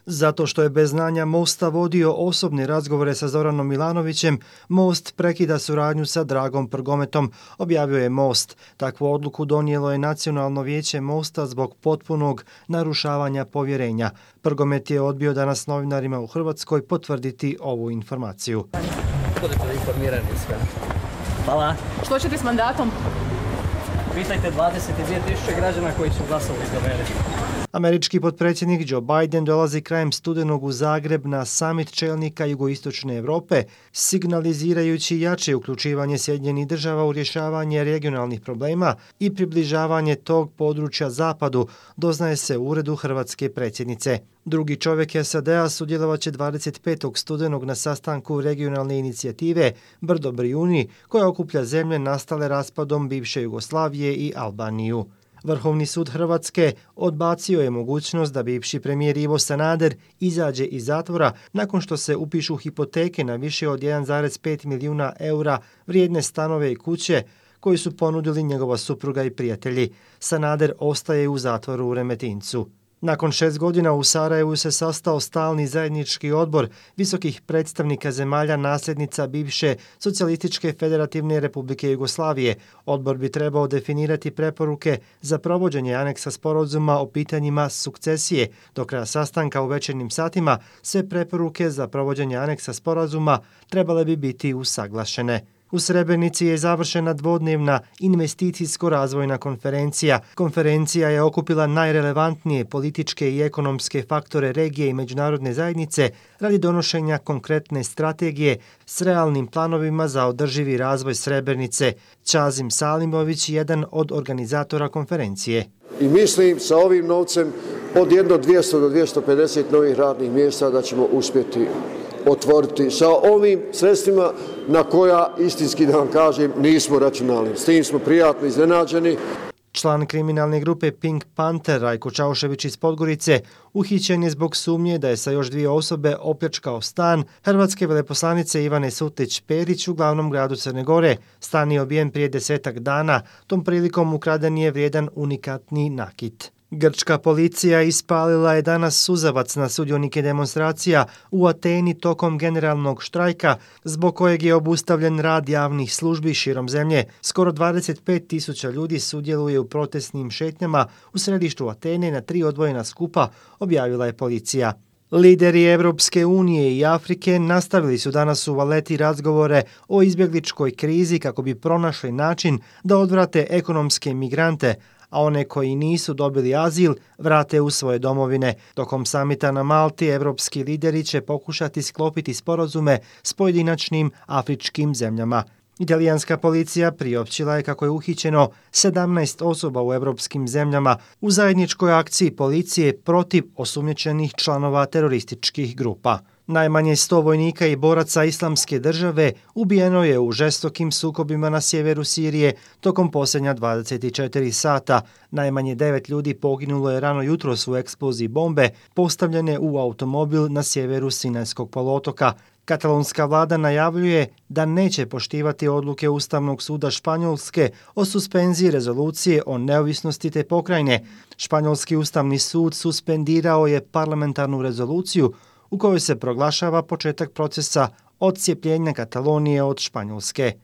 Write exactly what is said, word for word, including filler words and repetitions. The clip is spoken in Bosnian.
Zato što je bez znanja Mosta vodio osobne razgovore sa Zoranom Milanovićem, Most prekida suradnju sa Dragom Prgometom, objavio je Most. Takvu odluku donijelo je Nacionalno vijeće Mosta zbog potpunog narušavanja povjerenja. Prgomet je odbio danas novinarima u Hrvatskoj potvrditi ovu informaciju. Budete informirani sve. Hvala. Što ćete s mandatom? Pitajte dvadeset dvije tisuće građana koji su glasali za mene. Američki potpredsjednik Joe Biden dolazi krajem studenog u Zagreb na samit čelnika jugoistočne Europe, signalizirajući jače uključivanje Sjedinjenih država u rješavanje regionalnih problema i približavanje tog područja zapadu, doznaje se u uredu hrvatske predsjednice. Drugi čovjek S A D-a sudjelovat će dvadeset petog studenog na sastanku regionalne inicijative Brdo Brijuni, koja okuplja zemlje nastale raspadom bivše Jugoslavije i Albaniju. Vrhovni sud Hrvatske odbacio je mogućnost da bivši premijer Ivo Sanader izađe iz zatvora nakon što se upišu hipoteke na više od jedan zarez pet milijuna eura vrijedne stanove i kuće koji su ponudili njegova supruga i prijatelji. Sanader ostaje u zatvoru u Remetincu. Nakon šest godina u Sarajevu se sastao stalni zajednički odbor visokih predstavnika zemalja nasljednica bivše Socijalističke federativne republike Jugoslavije. Odbor bi trebao definirati preporuke za provođenje aneksa sporazuma o pitanjima sukcesije. Do kraja sastanka u večernjim satima sve preporuke za provođenje aneksa sporazuma trebale bi biti usaglašene. U Srebrenici je završena dvodnevna investicijsko-razvojna konferencija. Konferencija je okupila najrelevantnije političke i ekonomske faktore regije i međunarodne zajednice radi donošenja konkretne strategije s realnim planovima za održivi razvoj Srebrenice. Čazim Salimović, jedan od organizatora konferencije. I mislim sa ovim novcem od jedno dvjesto do dvjesto pedeset novih radnih mjesta da ćemo uspjeti otvoriti sa ovim sredstvima na koja, istinski da vam kažem, nismo računali. S tim smo prijatno iznenađeni. Član kriminalne grupe Pink Panther Rajko Čaušević iz Podgorice uhićen je zbog sumnje da je sa još dvije osobe opljačkao stan hrvatske veleposlanice Ivane Sutlić-Perić u glavnom gradu Crne Gore. Stan je obijen prije desetak dana, tom prilikom ukraden je vrijedan unikatni nakit. Grčka policija ispalila je danas suzavac na sudionike demonstracija u Ateni tokom generalnog štrajka, zbog kojeg je obustavljen rad javnih službi širom zemlje. Skoro dvadeset pet tisuća ljudi sudjeluje u protestnim šetnjama u središtu Atene na tri odvojena skupa, objavila je policija. Lideri Europske unije i Afrike nastavili su danas u Valeti razgovore o izbjegličkoj krizi kako bi pronašli način da odvrate ekonomske migrante, a one koji nisu dobili azil vrate u svoje domovine. Tokom samita na Malti evropski lideri će pokušati sklopiti sporazume s pojedinačnim afričkim zemljama. Italijanska policija priopćila je kako je uhićeno sedamnaest osoba u evropskim zemljama u zajedničkoj akciji policije protiv osumnjičenih članova terorističkih grupa. Najmanje sto vojnika i boraca Islamske države ubijeno je u žestokim sukobima na sjeveru Sirije tokom posljednja dvadeset četiri sata. Najmanje devet ljudi poginulo je rano jutros u eksploziji bombe postavljene u automobil na sjeveru Sinajskog poluotoka. Katalonska vlada najavljuje da neće poštivati odluke Ustavnog suda Španjolske o suspenziji rezolucije o neovisnosti te pokrajine. Španjolski Ustavni sud suspendirao je parlamentarnu rezoluciju u kojoj se proglašava početak procesa odcijepljenja Katalonije od Španjolske.